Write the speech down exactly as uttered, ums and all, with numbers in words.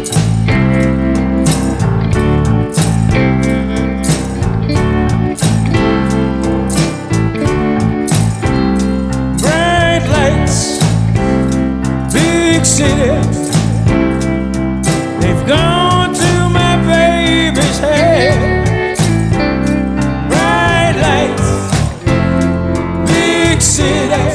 Bright lights, big city, they've gone to my baby's head. Bright lights, big city,